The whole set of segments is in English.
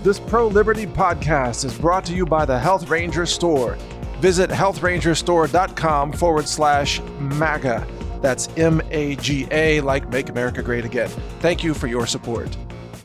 This pro-liberty podcast is brought to you by the Health Ranger Store. Visit healthrangerstore.com/MAGA. That's MAGA, like Make America Great Again. Thank you for your support.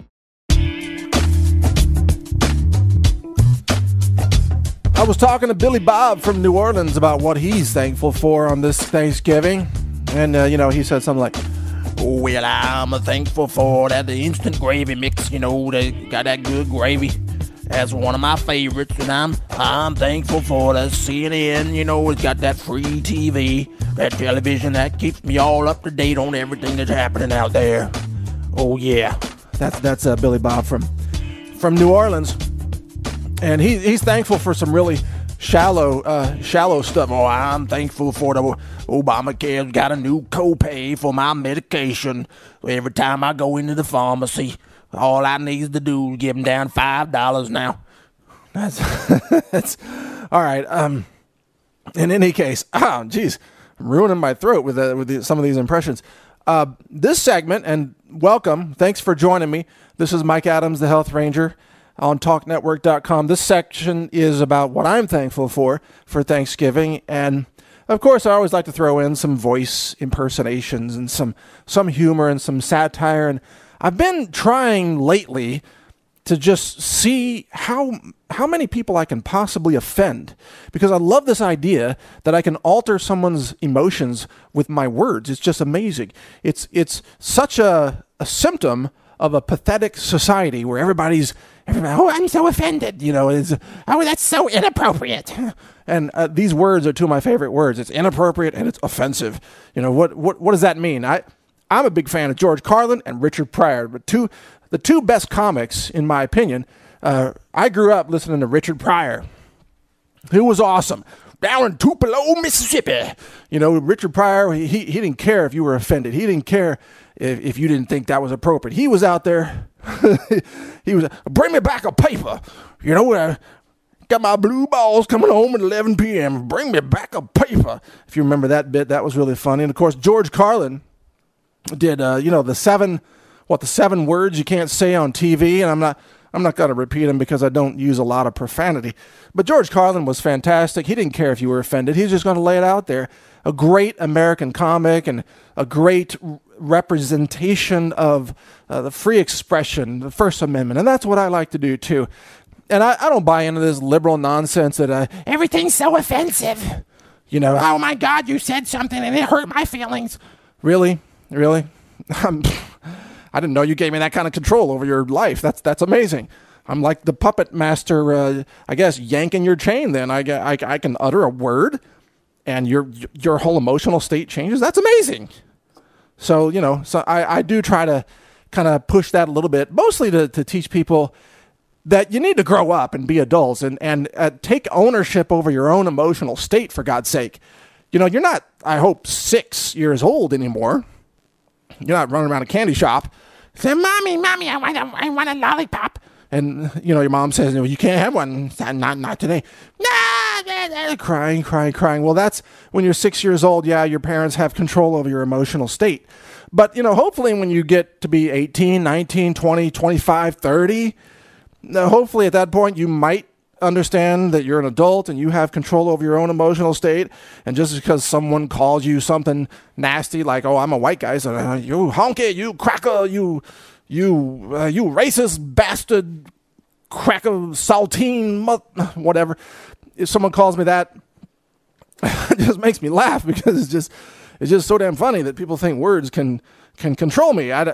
I was talking to Billy Bob from New Orleans about what he's thankful for on this Thanksgiving. And, he said something like, well, I'm thankful for that the instant gravy mix, they got that good gravy. That's one of my favorites, and I'm thankful for the CNN, it's got that free TV, that television that keeps me all up to date on everything that's happening out there. Oh, yeah. That's Billy Bob from New Orleans. And he's thankful for some really shallow stuff. Oh, I'm thankful for the Obamacare's got a new copay for my medication. Every time I go into the pharmacy, all I need to do is give them down $5 now. That's all right. In any case, I'm ruining my throat with some of these impressions. This segment, and welcome, thanks for joining me. This is Mike Adams, the Health Ranger, on TalkNetwork.com. This section is about what I'm thankful for Thanksgiving, and of course, I always like to throw in some voice impersonations and some humor and some satire. And I've been trying lately to just see how many people I can possibly offend, because I love this idea that I can alter someone's emotions with my words. It's just amazing. It's such a symptom of a pathetic society where everybody, oh, I'm so offended, oh, that's so inappropriate. And these words are two of my favorite words. It's inappropriate and it's offensive. What does that mean? I'm a big fan of George Carlin and Richard Pryor, but the two best comics, in my opinion. I grew up listening to Richard Pryor, who was awesome. Down in Tupelo, Mississippi. Richard Pryor, he didn't care if you were offended. He didn't care if you didn't think that was appropriate. He was out there. He was, bring me back a paper. Got my blue balls coming home at 11 p.m. Bring me back a paper. If you remember that bit, that was really funny. And of course, George Carlin did, the seven words you can't say on TV. And I'm not going to repeat them because I don't use a lot of profanity. But George Carlin was fantastic. He didn't care if you were offended. He was just going to lay it out there. A great American comic and a great representation of the free expression, the First Amendment. And that's what I like to do, too. And I don't buy into this liberal nonsense that everything's so offensive. Oh, my God, you said something and it hurt my feelings. Really? I didn't know you gave me that kind of control over your life. That's amazing. I'm like the puppet master, I guess, yanking your chain then. I can utter a word and your whole emotional state changes. That's amazing. So, I do try to kind of push that a little bit, mostly to teach people that you need to grow up and be adults and take ownership over your own emotional state, for God's sake. You're not, I hope, 6 years old anymore. You're not running around a candy shop saying, Mommy, I want a lollipop. And, your mom says, no, you can't have one. Not today. Nah, crying. Well, that's when you're 6 years old. Yeah, your parents have control over your emotional state. But, hopefully when you get to be 18, 19, 20, 25, 30, hopefully at that point you might understand that you're an adult and you have control over your own emotional state. And just because someone calls you something nasty like, oh, I'm a white guy, so you honky, you cracker, you racist bastard, cracker, saltine, whatever. If someone calls me that, it just makes me laugh because it's just so damn funny that people think words can control me. It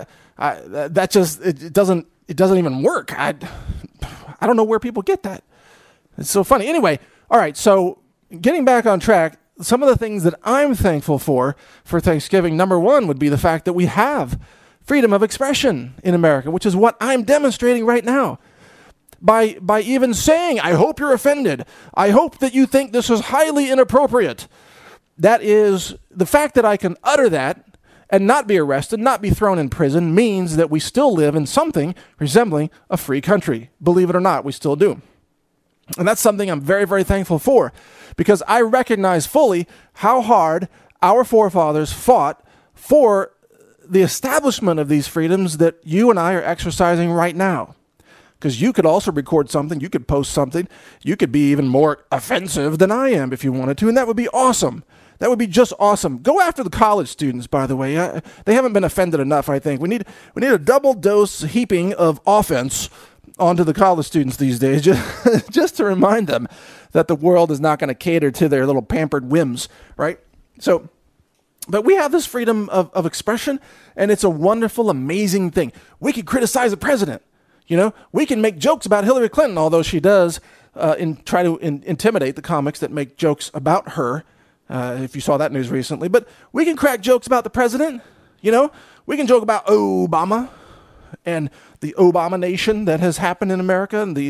doesn't even work. I don't know where people get that. It's so funny. Anyway, all right, so getting back on track, some of the things that I'm thankful for Thanksgiving, number one would be the fact that we have freedom of expression in America, which is what I'm demonstrating right now. By even saying, I hope you're offended. I hope that you think this is highly inappropriate. That is, the fact that I can utter that and not be arrested, not be thrown in prison, means that we still live in something resembling a free country. Believe it or not, we still do. And that's something I'm very, very thankful for, because I recognize fully how hard our forefathers fought for the establishment of these freedoms that you and I are exercising right now. because you could also record something. You could post something. You could be even more offensive than I am if you wanted to, and that would be awesome. That would be just awesome. Go after the college students, by the way. They haven't been offended enough, I think. We need a double dose heaping of offense onto the college students these days, just to remind them that the world is not going to cater to their little pampered whims, right? So, but we have this freedom of expression, and it's a wonderful, amazing thing. We can criticize the president. We can make jokes about Hillary Clinton, although she does try to intimidate the comics that make jokes about her. If you saw that news recently. But we can crack jokes about the president. We can joke about Obama and the Obama nation that has happened in America. And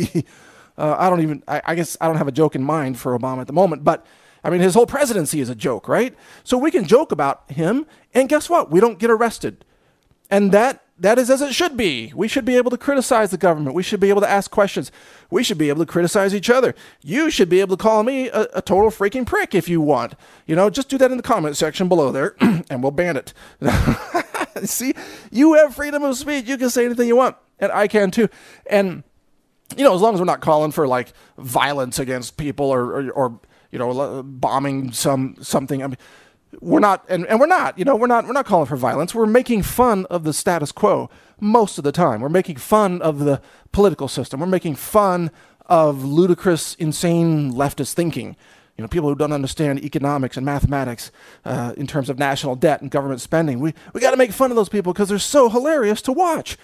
I guess I don't have a joke in mind for Obama at the moment, but I mean, his whole presidency is a joke, right? So we can joke about him, and guess what? We don't get arrested. And that is as it should be. We should be able to criticize the government. We should be able to ask questions. We should be able to criticize each other. You should be able to call me a total freaking prick if you want. Just do that in the comment section below there, and we'll ban it. See, you have freedom of speech. You can say anything you want, and I can too. And as long as we're not calling for like violence against people or bombing something. I mean, we're not, and we're not. We're not calling for violence. We're making fun of the status quo most of the time. We're making fun of the political system. We're making fun of ludicrous, insane leftist thinking. People who don't understand economics and mathematics in terms of national debt and government spending. We got to make fun of those people because they're so hilarious to watch.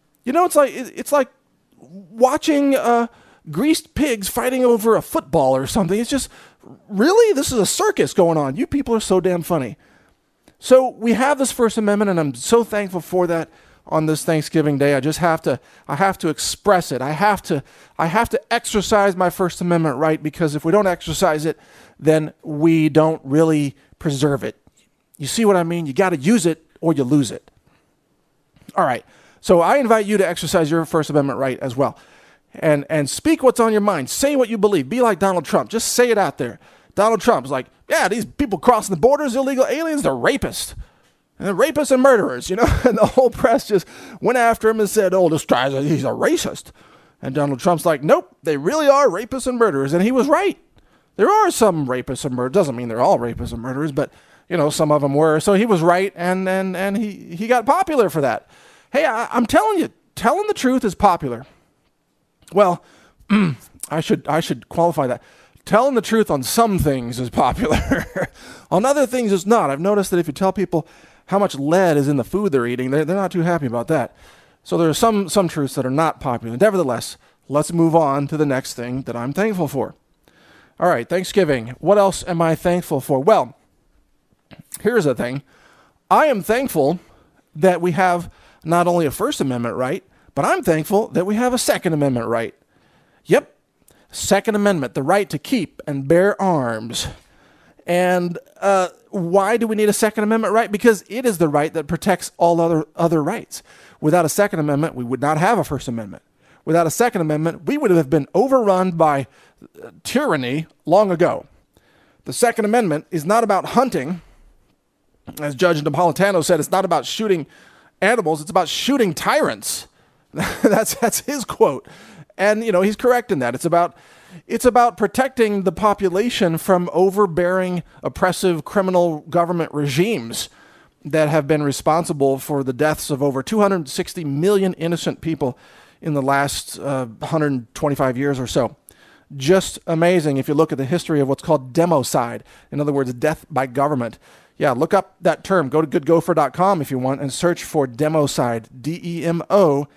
It's like watching greased pigs fighting over a football or something. It's just, really? This is a circus going on. You people are so damn funny. So we have this First Amendment, and I'm so thankful for that on this Thanksgiving Day. I have to express it. I have to exercise my First Amendment right, because if we don't exercise it, then we don't really preserve it. You see what I mean? You got to use it or you lose it. All right. So I invite you to exercise your First Amendment right as well. And speak what's on your mind. Say what you believe. Be like Donald Trump. Just say it out there. Donald Trump's like, yeah, these people crossing the borders, illegal aliens, they're rapists. And they're rapists and murderers, And the whole press just went after him and said, oh, this guy's he's a racist. And Donald Trump's like, nope, they really are rapists and murderers. And he was right. There are some rapists and murderers. Doesn't mean they're all rapists and murderers, but, some of them were. So he was right, and he got popular for that. Hey, I'm telling you, telling the truth is popular. Well, I should qualify that. Telling the truth on some things is popular. On other things, it's not. I've noticed that if you tell people how much lead is in the food they're eating, they're not too happy about that. So there are some truths that are not popular. Nevertheless, let's move on to the next thing that I'm thankful for. All right, Thanksgiving. What else am I thankful for? Well, here's the thing. I am thankful that we have not only a First Amendment right, but I'm thankful that we have a Second Amendment right. Yep, Second Amendment, the right to keep and bear arms. And why do we need a Second Amendment right? Because it is the right that protects all other rights. Without a Second Amendment, we would not have a First Amendment. Without a Second Amendment, we would have been overrun by tyranny long ago. The Second Amendment is not about hunting. As Judge Napolitano said, it's not about shooting animals, it's about shooting tyrants. That's his quote. And, he's correct in that. It's about protecting the population from overbearing, oppressive, criminal government regimes that have been responsible for the deaths of over 260 million innocent people in the last 125 years or so. Just amazing if you look at the history of what's called democide. In other words, death by government. Yeah, look up that term. Go to goodgopher.com if you want and search for democide. DEMOCIDE,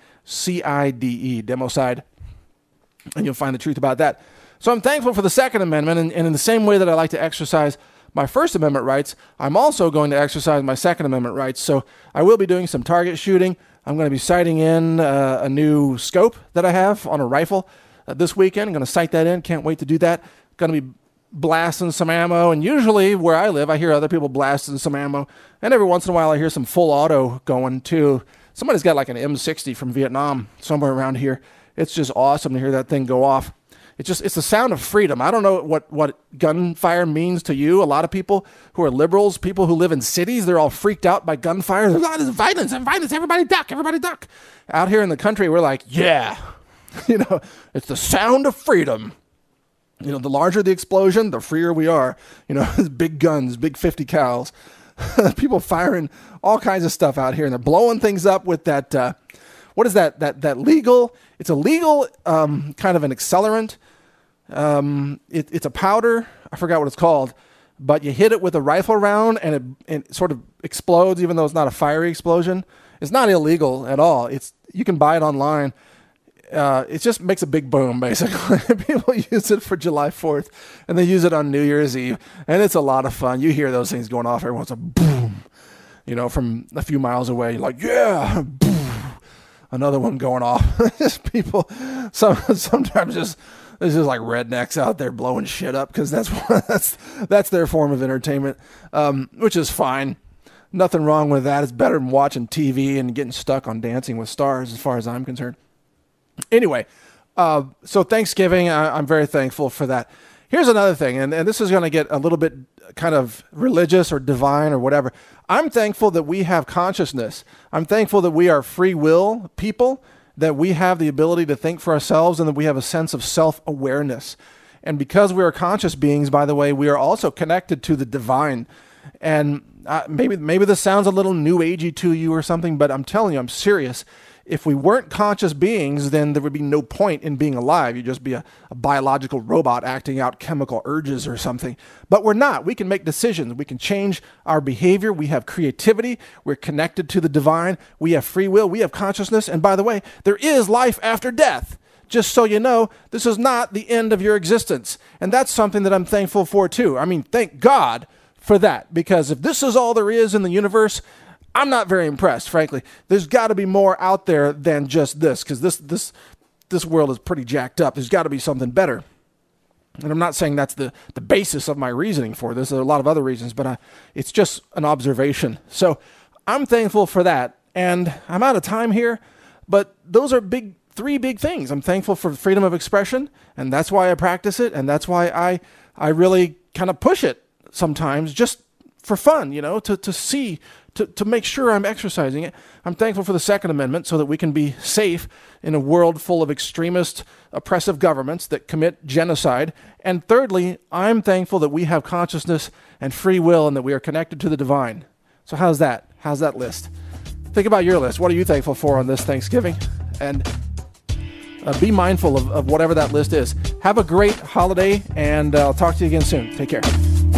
democide. And you'll find the truth about that. So I'm thankful for the Second Amendment, and in the same way that I like to exercise my First Amendment rights, I'm also going to exercise my Second Amendment rights. So I will be doing some target shooting. I'm going to be sighting in a new scope that I have on a rifle this weekend. I'm going to sight that in. Can't wait to do that. Going to be blasting some ammo, and usually where I live, I hear other people blasting some ammo, and every once in a while I hear some full auto going too. Somebody's got like an M60 from Vietnam somewhere around here. It's just awesome to hear that thing go off. it's the sound of freedom. I don't know what gunfire means to you. A lot of people who are liberals, people who live in cities, they're all freaked out by gunfire. There's violence, everybody duck. Out here in the country, we're like, yeah, it's the sound of freedom. The larger the explosion, the freer we are. Big guns, big 50 cals. People firing all kinds of stuff out here, and they're blowing things up with that, what is that legal? It's a legal kind of an accelerant. It's a powder. I forgot what it's called. But you hit it with a rifle round, and it sort of explodes, even though it's not a fiery explosion. It's not illegal at all. You can buy it online. It just makes a big boom, basically. People use it for July 4th, and they use it on New Year's Eve, and it's a lot of fun. You hear those things going off every once in a boom, from a few miles away. You're like, yeah, boom. Another one going off. Just people, sometimes there's just like rednecks out there blowing shit up because that's their form of entertainment, which is fine. Nothing wrong with that. It's better than watching TV and getting stuck on Dancing with Stars, as far as I'm concerned. Anyway, so Thanksgiving, I'm very thankful for that. Here's another thing, and this is going to get a little bit kind of religious or divine or whatever. I'm thankful that we have consciousness. I'm thankful that we are free will people, that we have the ability to think for ourselves, and that we have a sense of self-awareness. And because we are conscious beings, by the way, we are also connected to the divine. And maybe this sounds a little new agey to you or something, but I'm telling you, I'm serious. If we weren't conscious beings, then there would be no point in being alive. You'd just be a biological robot acting out chemical urges or something. But we're not. We can make decisions. We can change our behavior. We have creativity. We're connected to the divine. We have free will. We have consciousness. And by the way, there is life after death. Just so you know, this is not the end of your existence. And that's something that I'm thankful for too. I mean, thank God for that. Because if this is all there is in the universe, I'm not very impressed, frankly. There's got to be more out there than just this, because this world is pretty jacked up. There's got to be something better. And I'm not saying that's the basis of my reasoning for this. There are a lot of other reasons, but it's just an observation. So I'm thankful for that. And I'm out of time here, but those are three big things. I'm thankful for freedom of expression, and that's why I practice it, and that's why I really kind of push it sometimes, just for fun, to see, to make sure I'm exercising it. I'm thankful for the Second Amendment so that we can be safe in a world full of extremist, oppressive governments that commit genocide. And thirdly, I'm thankful that we have consciousness and free will and that we are connected to the divine. So how's that? How's that list? Think about your list. What are you thankful for on this Thanksgiving? And be mindful of whatever that list is. Have a great holiday, and I'll talk to you again soon. Take care.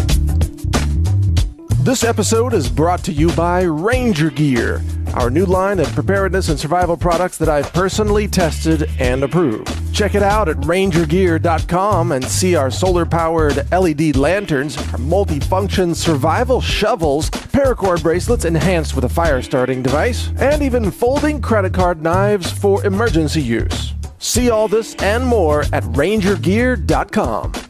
This episode is brought to you by Ranger Gear, our new line of preparedness and survival products that I've personally tested and approved. Check it out at rangergear.com and see our solar-powered LED lanterns, our multi-function survival shovels, paracord bracelets enhanced with a fire-starting device, and even folding credit card knives for emergency use. See all this and more at rangergear.com.